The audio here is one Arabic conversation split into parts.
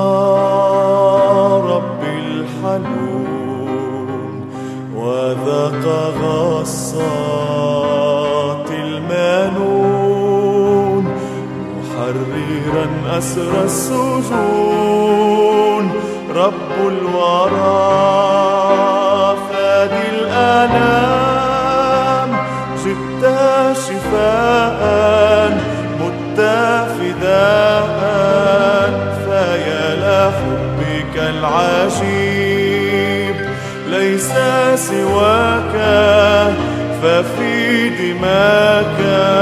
ربي الحنون وذاق غصات المنون محررا أسر السجون رب الورى فادي الأنام جئت شفاء مت فداء فيا لحبك العجيب ليس سواك ففي دماك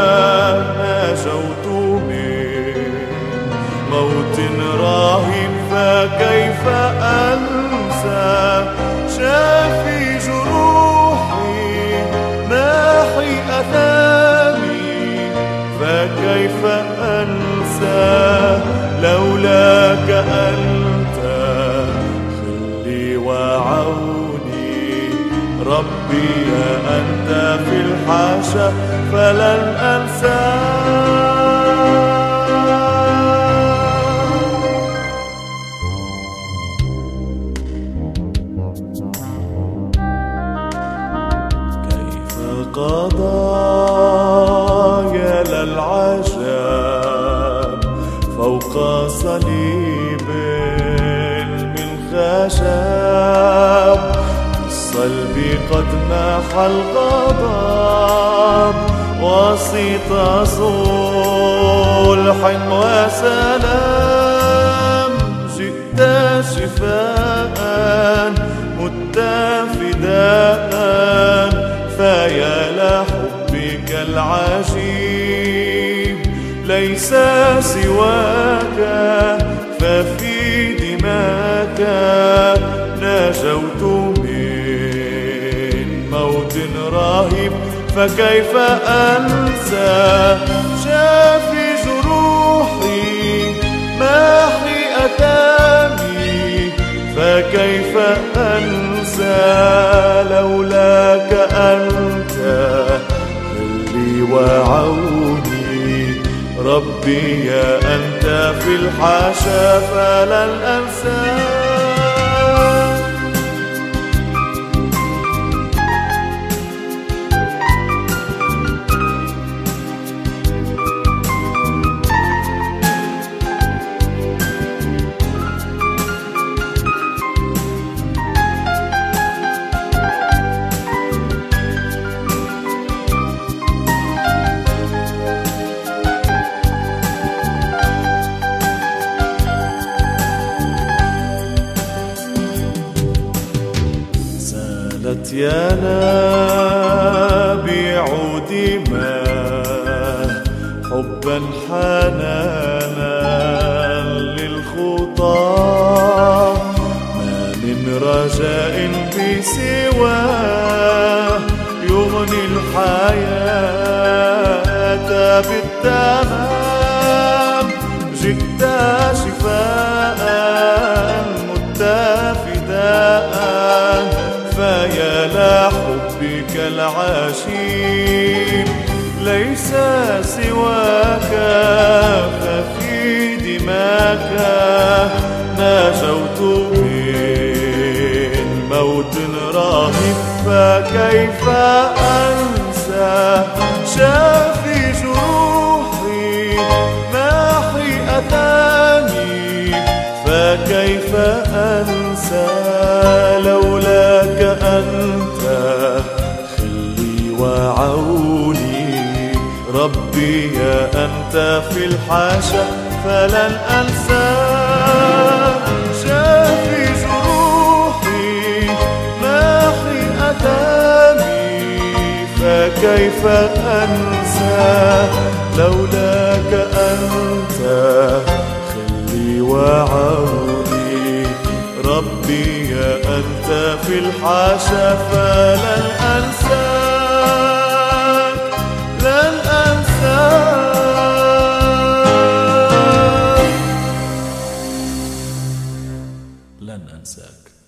نجوت من موت راهب فكيف أنسى شافي جروحي ناحي أثامي فكيف أنسى لولاك أنت خلي وعوني ربي يا أنت في الحاشا فلن أنساك قضايا للعجب فوق صليب من خشب الصلب قد محى الغضب وسط صلح وسلام جئت شفاء مت فداء فيا لحبك العجيب ليس سواك ففي دماك نجوت من موت راهب فكيف أنسى شافي جروحي ماحي أثامي فكيف أنسى لولاك أنت خلي وعوني ربي يا أنت في الحاشا فلن أنساك يا نبيع دماء حبا حنانا للخطى ما من رجاء بسواه يغني الحياة بالتمام جئت شفاء مت فداء فيا لحبك العجيب ليس سواك ففي دماك نجوت من موت راهب فكيف أنسى شافي جروحي ماحي أثامي فكيف أنسى لولاك أنت خلي وعوني ربي يا أنت في الحاشا فلن أنساك شافي جروحي ماحي أثامي فكيف أنسى لولاك أنت خلي وعوني ربي يا أنت في الحاشا فلن أنساك لن أنساك لن أنساك.